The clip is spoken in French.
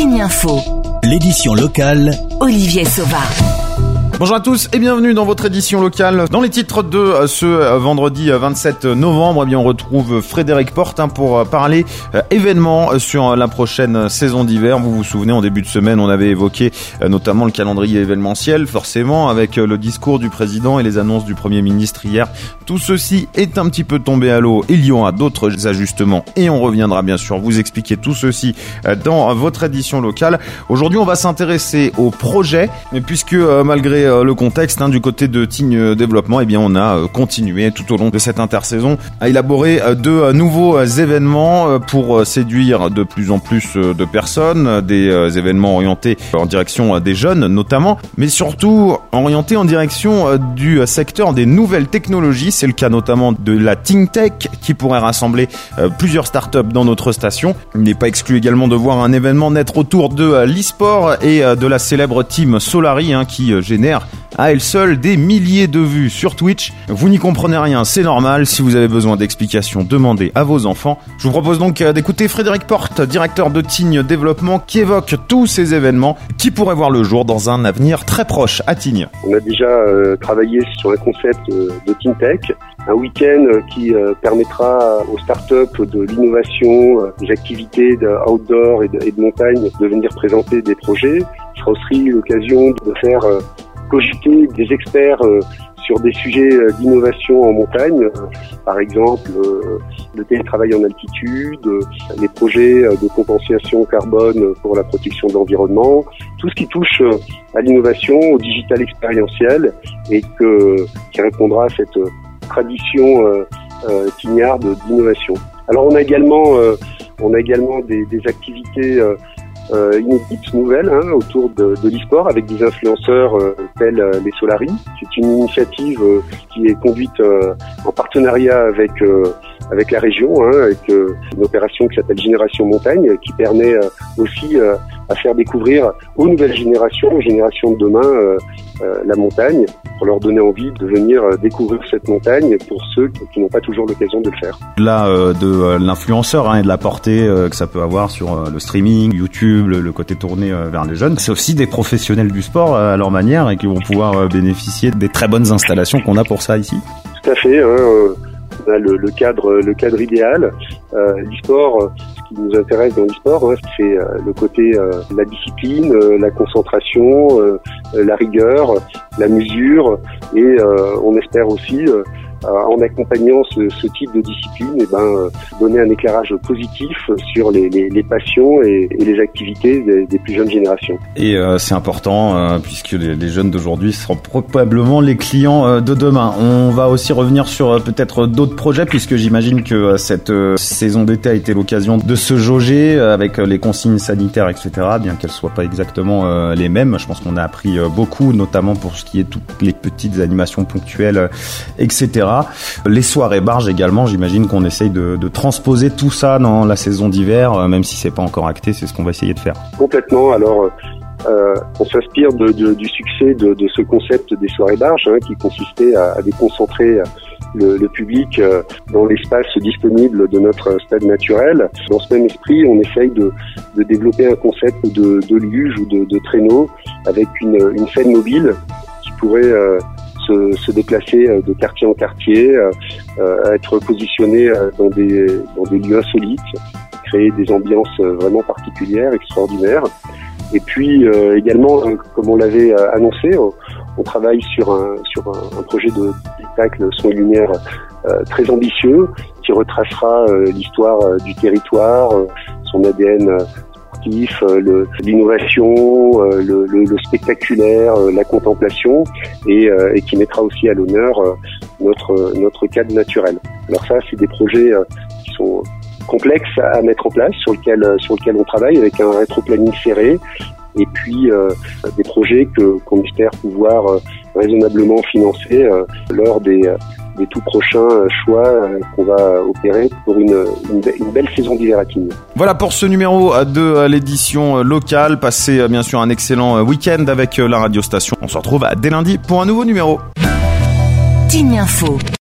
Tignes Info. L'édition locale. Olivier Sauva. Bonjour à tous et bienvenue dans votre édition locale. Dans les titres de ce vendredi 27 novembre, on retrouve Frédéric Porte pour parler événements sur la prochaine saison d'hiver. Vous vous souvenez, en début de semaine, on avait évoqué notamment le calendrier événementiel, forcément, avec le discours du président et les annonces du Premier ministre hier. Tout ceci est un petit peu tombé à l'eau. Il y aura d'autres ajustements et on reviendra bien sûr vous expliquer tout ceci dans votre édition locale. Aujourd'hui, on va s'intéresser au projet, puisque malgré le contexte du côté de Tignes Développement, on a continué tout au long de cette intersaison à élaborer de nouveaux événements pour séduire de plus en plus de personnes, des événements orientés en direction des jeunes notamment, mais surtout orientés en direction du secteur des nouvelles technologies. C'est le cas notamment de la ThinkTech qui pourrait rassembler plusieurs startups dans notre station. Il n'est pas exclu également de voir un événement naître autour de l'e-sport et de la célèbre team Solari qui génère à elle seule des milliers de vues sur Twitch. Vous n'y comprenez rien, c'est normal. Si vous avez besoin d'explications, demandez à vos enfants. Je vous propose donc d'écouter Frédéric Porte, directeur de Tignes Développement, qui évoque tous ces événements qui pourraient voir le jour dans un avenir très proche à Tignes. On a déjà travaillé sur un concept de ThinkTech, un week-end qui permettra aux startups de l'innovation, des activités outdoor et de montagne de venir présenter des projets. Ce sera aussi l'occasion de faire cogiter des experts sur des sujets d'innovation en montagne, par exemple le télétravail en altitude, les projets de compensation carbone pour la protection de l'environnement, tout ce qui touche à l'innovation, au digital expérientiel et qui répondra à cette tradition tignarde d'innovation. Alors on a également des activités inédites, nouvelles, autour de l'e-sport avec des influenceurs tels les Solari. C'est une initiative qui est conduite en partenariat avec la région, avec une opération qui s'appelle Génération Montagne, qui permet aussi à faire découvrir aux nouvelles générations de demain, la montagne, pour leur donner envie de venir découvrir cette montagne pour ceux qui n'ont pas toujours l'occasion de le faire. Là, de l'influenceur et de la portée que ça peut avoir sur le streaming, YouTube, le côté tourné vers les jeunes, c'est aussi des professionnels du sport à leur manière et qui vont pouvoir bénéficier des très bonnes installations qu'on a pour ça ici. Tout à fait. On a le cadre idéal. L'e-sport, ce qui nous intéresse dans l'e-sport, c'est le côté la discipline, la concentration, la rigueur, la mesure, et on espère aussi en accompagnant ce type de discipline, donner un éclairage positif sur les passions et les activités des plus jeunes générations. Et c'est important puisque les jeunes d'aujourd'hui seront probablement les clients de demain. On va aussi revenir sur peut-être d'autres projets, puisque j'imagine que cette saison d'été a été l'occasion de se jauger avec les consignes sanitaires, etc., bien qu'elles soient pas exactement les mêmes. Je pense qu'on a appris beaucoup, notamment pour ce qui est toutes les petites animations ponctuelles, etc. Les soirées barges également, j'imagine qu'on essaye de transposer tout ça dans la saison d'hiver, même si c'est pas encore acté, c'est ce qu'on va essayer de faire. Complètement. Alors, on s'inspire du succès de ce concept des soirées barges, qui consistait à déconcentrer le public dans l'espace disponible de notre stade naturel. Dans ce même esprit, on essaye de développer un concept de luge ou de traîneau avec une scène mobile qui pourrait se déplacer de quartier en quartier, être positionné dans des lieux insolites, créer des ambiances vraiment particulières, extraordinaires. Et puis également, comme on l'avait annoncé, on travaille sur un projet de spectacle son et lumière très ambitieux qui retracera l'histoire du territoire, son ADN l'innovation, le spectaculaire, la contemplation, et qui mettra aussi à l'honneur notre cadre naturel. Alors ça, c'est des projets qui sont complexes à mettre en place, sur lequel on travaille avec un rétro-planning serré, et puis des projets qu'on espère pouvoir raisonnablement financer lors des tout prochains choix qu'on va opérer pour une belle saison d'hiver à Tignes. Voilà pour ce numéro de l'édition locale. Passez bien sûr un excellent week-end avec la radio station. On se retrouve dès lundi pour un nouveau numéro. Tignes Info.